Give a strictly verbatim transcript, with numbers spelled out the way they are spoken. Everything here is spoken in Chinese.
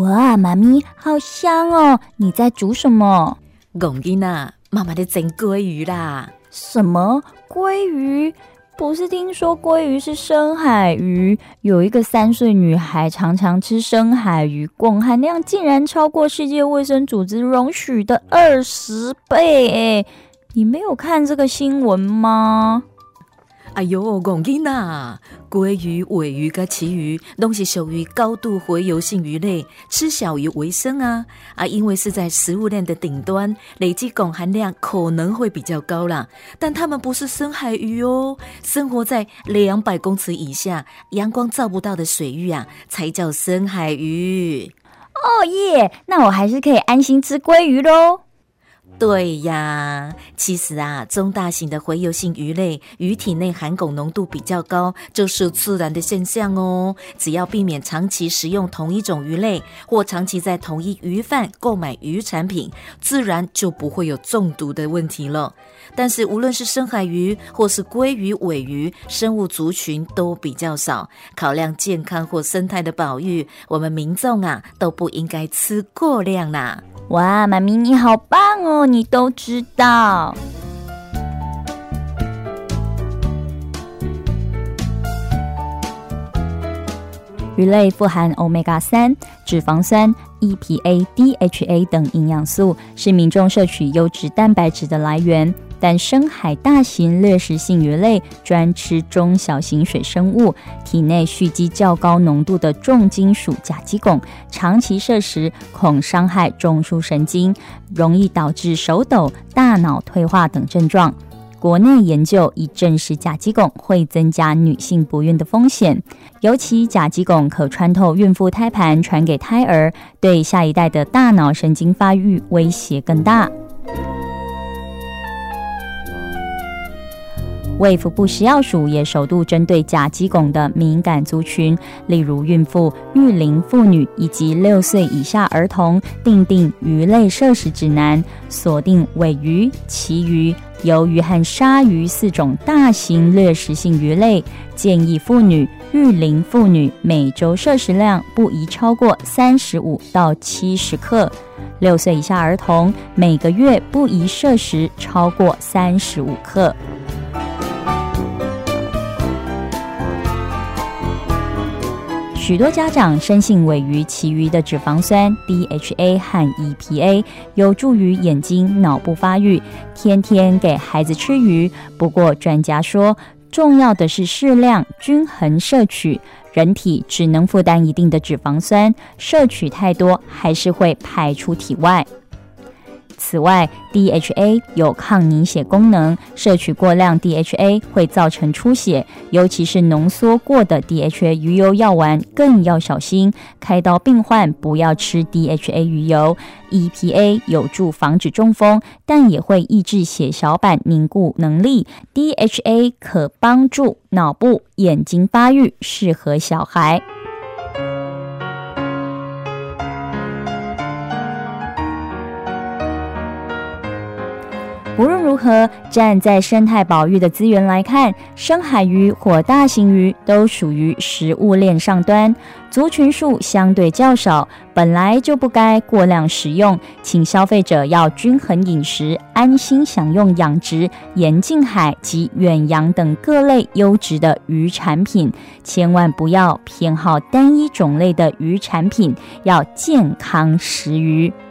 哇，妈咪好香哦，你在煮什么？ 戆囡仔，妈妈在蒸鲑鱼啦。 什么鲑鱼？不是听说鲑鱼是深海鱼？有一个三岁女孩常常吃深海鱼，汞含量竟然超过世界卫生组织容许的二十倍耶！你没有看这个新闻吗？ 哎呦，戆囡仔，鲑鱼、尾鱼跟旗鱼都是属于高度洄游性鱼类，吃小鱼为生啊啊！因为是在食物链的顶端，累积汞含量可能会比较高啦。但它们不是深海鱼哦，生活在两百公尺以下、阳光照不到的水域啊，才叫深海鱼。 哦耶，那我还是可以安心吃鲑鱼咯。 对呀，其实啊，中大型的洄游性鱼类鱼体内含汞浓度比较高，就是自然的现象哦。只要避免长期食用同一种鱼类，或长期在同一鱼贩购买鱼产品，自然就不会有中毒的问题了。但是无论是深海鱼或是鲑鱼、尾鱼，生物族群都比较少。考量健康或生态的保育，我们民众啊都不应该吃过量啦。 哇，妈咪你好棒哦，你都知道。鱼类富含 欧米伽三、脂肪酸、E P A、D H A 等营养素，是民众摄取优质蛋白质的来源。但深海大型掠食性鱼类专吃中小型水生物，体内蓄积较高浓度的重金属甲基汞，长期摄食恐伤害中枢神经，容易导致手抖、大脑退化等症状。国内研究已证实甲基汞会增加女性不孕的风险，尤其甲基汞可穿透孕妇胎盘传给胎儿，对下一代的大脑神经发育威胁更大。卫福部食药署也首度针对甲基汞的敏感族群，例如孕妇、育龄妇女以及六岁以下儿童，订定鱼类摄食指南，锁定尾鱼、旗鱼、鱿鱼和鲨鱼四种大型掠食性鱼类，建议妇女、育龄妇女每周摄食量不宜超过三十五到七十克，六岁以下儿童每个月不宜摄食超过三十五克。许多家长深信尾鱼、旗鱼的脂肪酸 D H A 和 E P A 有助于眼睛、脑部发育，天天给孩子吃鱼。不过专家说，重要的是适量、均衡摄取。人体只能负担一定的脂肪酸，摄取太多还是会排出体外。此外 D H A 有抗凝血功能，摄取过量 D H A 会造成出血，尤其是浓缩过的 D H A 鱼油药丸更要小心，开刀病患不要吃 D H A 鱼油。 E P A 有助防止中风，但也会抑制血小板凝固能力。 D H A 可帮助脑部、眼睛发育，适合小孩。无论如何，站在生态保育的资源来看，深海鱼或大型鱼都属于食物链上端，族群数相对较少，本来就不该过量食用，请消费者要均衡饮食，安心享用养殖、沿近海及远洋等各类优质的鱼产品，千万不要偏好单一种类的鱼产品，要健康食鱼。